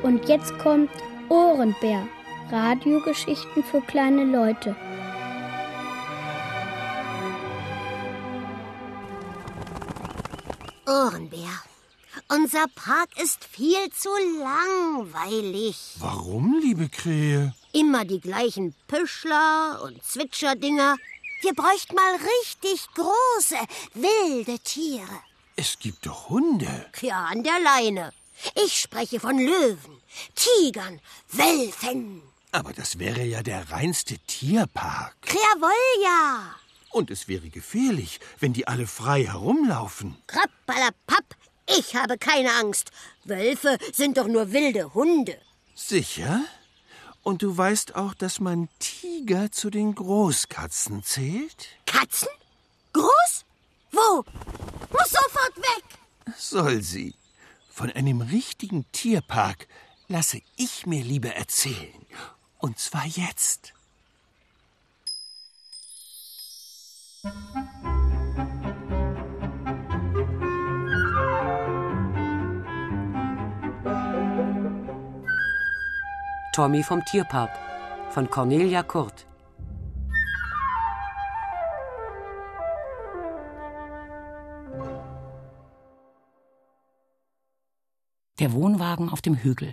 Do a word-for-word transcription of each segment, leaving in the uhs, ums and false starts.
Und jetzt kommt Ohrenbär. Radiogeschichten für kleine Leute. Ohrenbär. Unser Park ist viel zu langweilig. Warum, liebe Krähe? Immer die gleichen Püschler und Zwitscherdinger. Wir bräuchten mal richtig große, wilde Tiere. Es gibt doch Hunde. Ja, an der Leine. Ich spreche von Löwen, Tigern, Wölfen. Aber das wäre ja der reinste Tierpark. Jawohl, ja. Und es wäre gefährlich, wenn die alle frei herumlaufen. Krabbalapapp, ich habe keine Angst. Wölfe sind doch nur wilde Hunde. Sicher? Und du weißt auch, dass man Tiger zu den Großkatzen zählt? Katzen? Groß? Wo? Muss sofort weg. Soll sie. Von einem richtigen Tierpark lasse ich mir lieber erzählen. Und zwar jetzt. Tommy vom Tierpark von Cornelia Kurt. Der Wohnwagen auf dem Hügel.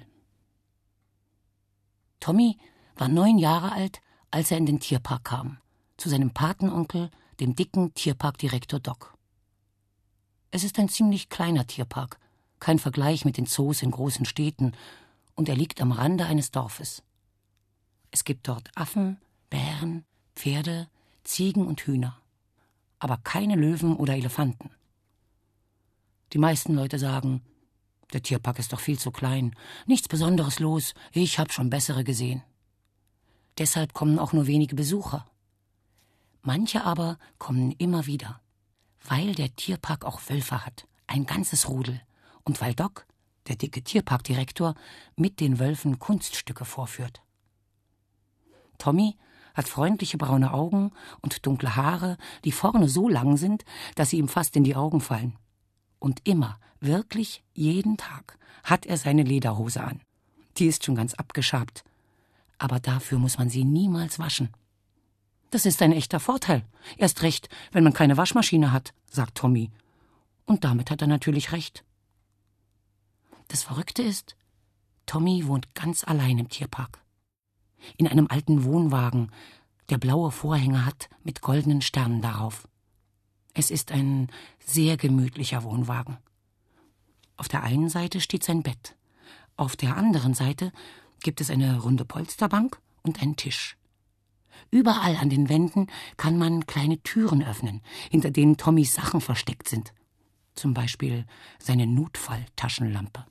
Tommy war neun Jahre alt, als er in den Tierpark kam, zu seinem Patenonkel, dem dicken Tierparkdirektor Doc. Es ist ein ziemlich kleiner Tierpark, kein Vergleich mit den Zoos in großen Städten, und er liegt am Rande eines Dorfes. Es gibt dort Affen, Bären, Pferde, Ziegen und Hühner, aber keine Löwen oder Elefanten. Die meisten Leute sagen, der Tierpark ist doch viel zu klein, nichts Besonderes los, ich habe schon bessere gesehen. Deshalb kommen auch nur wenige Besucher. Manche aber kommen immer wieder, weil der Tierpark auch Wölfe hat, ein ganzes Rudel, und weil Doc, der dicke Tierparkdirektor, mit den Wölfen Kunststücke vorführt. Tommy hat freundliche braune Augen und dunkle Haare, die vorne so lang sind, dass sie ihm fast in die Augen fallen. Und immer, wirklich jeden Tag, hat er seine Lederhose an. Die ist schon ganz abgeschabt. Aber dafür muss man sie niemals waschen. Das ist ein echter Vorteil. Erst recht, wenn man keine Waschmaschine hat, sagt Tommy. Und damit hat er natürlich recht. Das Verrückte ist, Tommy wohnt ganz allein im Tierpark. In einem alten Wohnwagen, der blaue Vorhänge hat mit goldenen Sternen darauf. Es ist ein sehr gemütlicher Wohnwagen. Auf der einen Seite steht sein Bett. Auf der anderen Seite gibt es eine runde Polsterbank und einen Tisch. Überall an den Wänden kann man kleine Türen öffnen, hinter denen Tommys Sachen versteckt sind. Zum Beispiel seine Notfalltaschenlampe.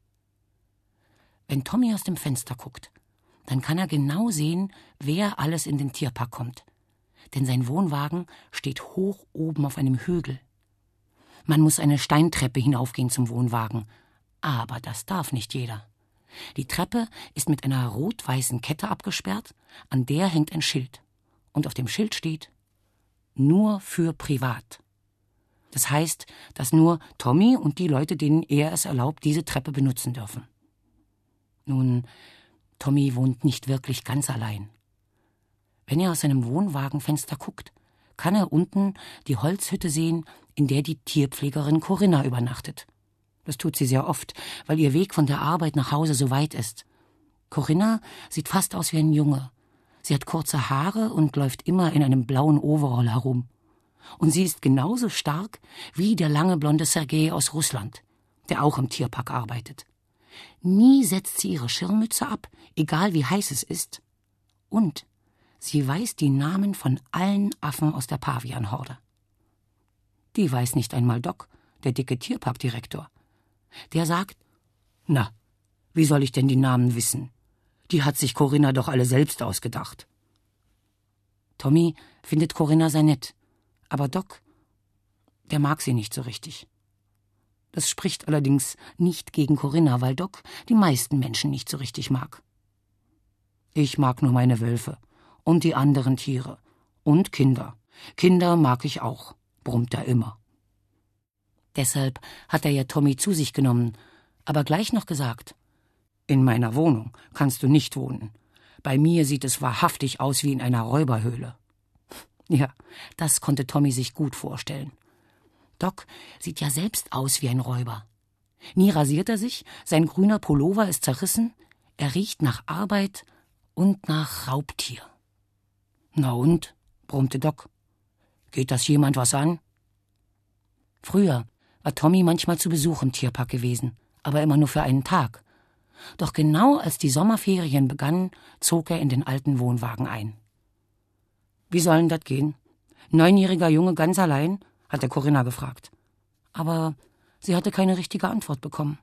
Wenn Tommy aus dem Fenster guckt, dann kann er genau sehen, wer alles in den Tierpark kommt. Denn sein Wohnwagen steht hoch oben auf einem Hügel. Man muss eine Steintreppe hinaufgehen zum Wohnwagen. Aber das darf nicht jeder. Die Treppe ist mit einer rot-weißen Kette abgesperrt, an der hängt ein Schild. Und auf dem Schild steht: Nur für privat. Das heißt, dass nur Tommy und die Leute, denen er es erlaubt, diese Treppe benutzen dürfen. Nun, Tommy wohnt nicht wirklich ganz allein. Wenn er aus seinem Wohnwagenfenster guckt, kann er unten die Holzhütte sehen, in der die Tierpflegerin Corinna übernachtet. Das tut sie sehr oft, weil ihr Weg von der Arbeit nach Hause so weit ist. Corinna sieht fast aus wie ein Junge. Sie hat kurze Haare und läuft immer in einem blauen Overall herum. Und sie ist genauso stark wie der lange blonde Sergei aus Russland, der auch im Tierpark arbeitet. Nie setzt sie ihre Schirmmütze ab, egal wie heiß es ist. Und sie weiß die Namen von allen Affen aus der Pavianhorde. Die weiß nicht einmal Doc, der dicke Tierparkdirektor. Der sagt: Na, wie soll ich denn die Namen wissen? Die hat sich Corinna doch alle selbst ausgedacht. Tommy findet Corinna sehr nett, aber Doc, der mag sie nicht so richtig. Das spricht allerdings nicht gegen Corinna, weil Doc die meisten Menschen nicht so richtig mag. Ich mag nur meine Wölfe und die anderen Tiere und Kinder. Kinder mag ich auch, brummt er immer. Deshalb hat er ja Tommy zu sich genommen, aber gleich noch gesagt: In meiner Wohnung kannst du nicht wohnen. Bei mir sieht es wahrhaftig aus wie in einer Räuberhöhle. Ja, das konnte Tommy sich gut vorstellen. Doc sieht ja selbst aus wie ein Räuber. Nie rasiert er sich, sein grüner Pullover ist zerrissen, er riecht nach Arbeit und nach Raubtier. Na und? Brummte Doc. Geht das jemand was an? Früher war Tommy manchmal zu Besuch im Tierpark gewesen, aber immer nur für einen Tag. Doch genau als die Sommerferien begannen, zog er in den alten Wohnwagen ein. Wie sollen das gehen? Neunjähriger Junge ganz allein? Hatte Corinna gefragt. Aber sie hatte keine richtige Antwort bekommen.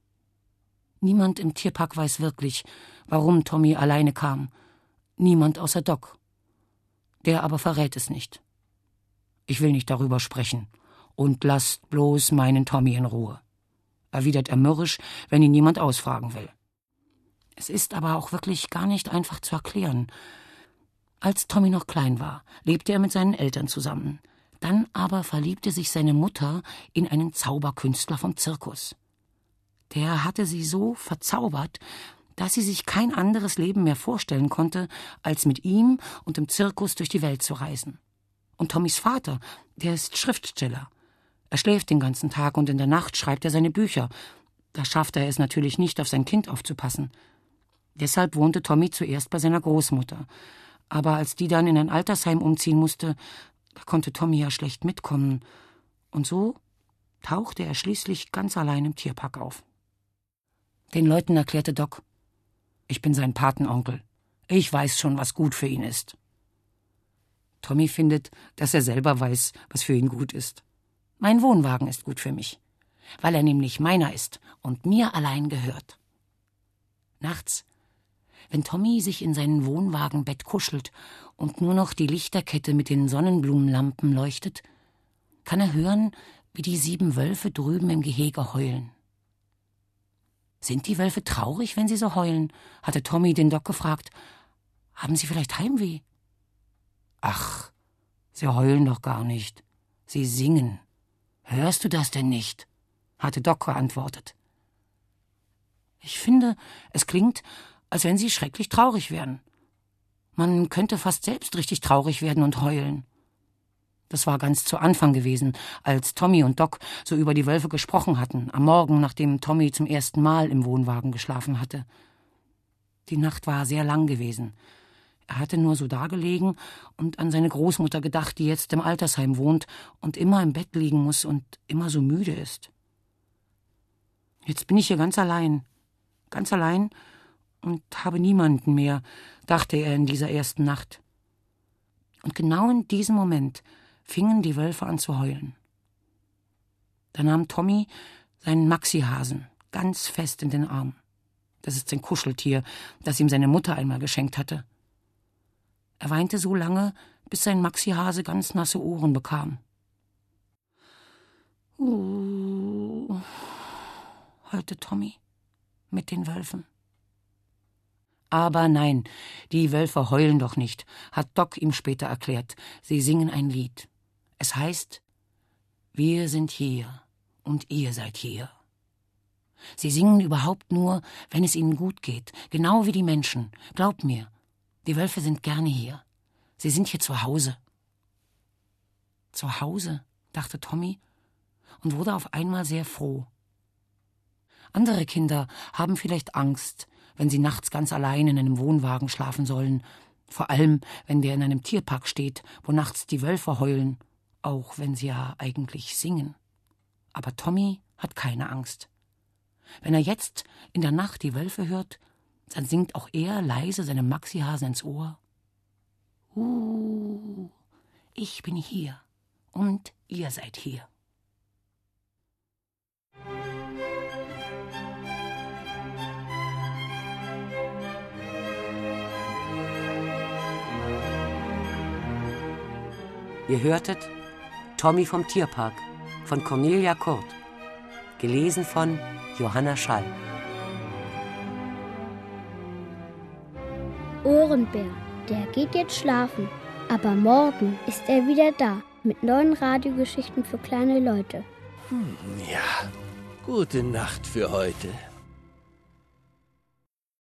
Niemand im Tierpark weiß wirklich, warum Tommy alleine kam. Niemand außer Doc. Der aber verrät es nicht. Ich will nicht darüber sprechen. Und lasst bloß meinen Tommy in Ruhe, erwidert er mürrisch, wenn ihn jemand ausfragen will. Es ist aber auch wirklich gar nicht einfach zu erklären. Als Tommy noch klein war, lebte er mit seinen Eltern zusammen. Dann aber verliebte sich seine Mutter in einen Zauberkünstler vom Zirkus. Der hatte sie so verzaubert, dass sie sich kein anderes Leben mehr vorstellen konnte, als mit ihm und im Zirkus durch die Welt zu reisen. Und Tommys Vater, der ist Schriftsteller. Er schläft den ganzen Tag und in der Nacht schreibt er seine Bücher. Da schafft er es natürlich nicht, auf sein Kind aufzupassen. Deshalb wohnte Tommy zuerst bei seiner Großmutter. Aber als die dann in ein Altersheim umziehen musste, da konnte Tommy ja schlecht mitkommen. Und so tauchte er schließlich ganz allein im Tierpark auf. Den Leuten erklärte Doc: Ich bin sein Patenonkel. Ich weiß schon, was gut für ihn ist. Tommy findet, dass er selber weiß, was für ihn gut ist. Mein Wohnwagen ist gut für mich, weil er nämlich meiner ist und mir allein gehört. Nachts, wenn Tommy sich in sein Wohnwagenbett kuschelt und nur noch die Lichterkette mit den Sonnenblumenlampen leuchtet, kann er hören, wie die sieben Wölfe drüben im Gehege heulen. Sind die Wölfe traurig, wenn sie so heulen? Hatte Tommy den Doc gefragt. Haben sie vielleicht Heimweh? Ach, sie heulen doch gar nicht. Sie singen. Hörst du das denn nicht? Hatte Doc geantwortet. Ich finde, es klingt, als wenn sie schrecklich traurig wären. Man könnte fast selbst richtig traurig werden und heulen. Das war ganz zu Anfang gewesen, als Tommy und Doc so über die Wölfe gesprochen hatten, am Morgen, nachdem Tommy zum ersten Mal im Wohnwagen geschlafen hatte. Die Nacht war sehr lang gewesen. Er hatte nur so dagelegen und an seine Großmutter gedacht, die jetzt im Altersheim wohnt und immer im Bett liegen muss und immer so müde ist. Jetzt bin ich hier ganz allein, ganz allein und habe niemanden mehr, dachte er in dieser ersten Nacht. Und genau in diesem Moment fingen die Wölfe an zu heulen. Da nahm Tommy seinen Maxi-Hasen ganz fest in den Arm. Das ist sein Kuscheltier, das ihm seine Mutter einmal geschenkt hatte. Er weinte so lange, bis sein Maxi-Hase ganz nasse Ohren bekam. Uh, heulte Tommy mit den Wölfen. Aber nein, die Wölfe heulen doch nicht, hat Doc ihm später erklärt. Sie singen ein Lied. Es heißt: Wir sind hier und ihr seid hier. Sie singen überhaupt nur, wenn es ihnen gut geht, genau wie die Menschen. Glaub mir, die Wölfe sind gerne hier. Sie sind hier zu Hause. Zu Hause, dachte Tommy und wurde auf einmal sehr froh. Andere Kinder haben vielleicht Angst, wenn sie nachts ganz allein in einem Wohnwagen schlafen sollen, vor allem, wenn der in einem Tierpark steht, wo nachts die Wölfe heulen, auch wenn sie ja eigentlich singen. Aber Tommy hat keine Angst. Wenn er jetzt in der Nacht die Wölfe hört, dann singt auch er leise seinem Maxi-Hasen ins Ohr: Uh, ich bin hier und ihr seid hier. Ihr hörtet Tommy vom Tierpark von Cornelia Kurt, gelesen von Johanna Schall. Ohrenbär, der geht jetzt schlafen, aber morgen ist er wieder da mit neuen Radiogeschichten für kleine Leute. Hm, ja, gute Nacht für heute.